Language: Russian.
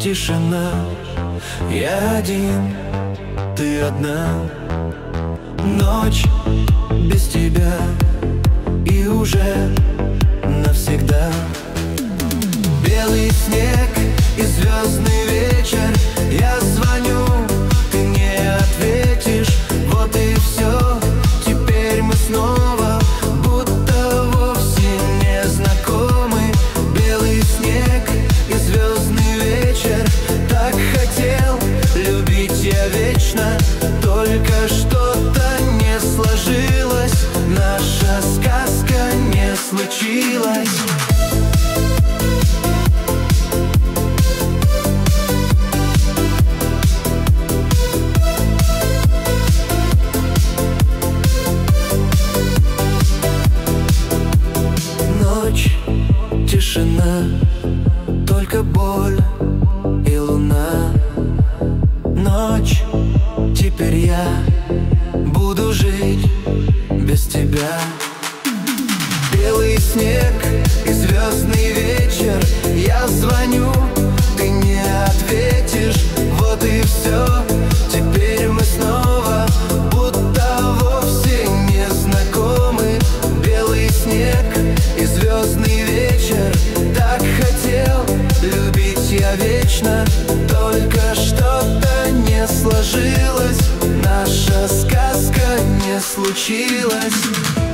тишина. Я один, ты одна. Ночь без тебя и уже навсегда. Белый снег и звездный вечер. Я звоню, ты не ответишь. Вот и все, теперь мы снова будто вовсе не знакомы. Белый снег и звездный вечер. Так хотел любить я вечно, только что-то не сложилось. Наша сказка не случилась. Тишина, только боль и луна. Ночь, теперь я буду жить без тебя. Белый снег и звездный вечер. Я звоню, ты не ответишь. Вот и все, теперь мы снова будто вовсе не знакомы. Белый снег и звездный вечер. Так хотел любить я вечно, только что-то не сложилось. Наша сказка не случилась.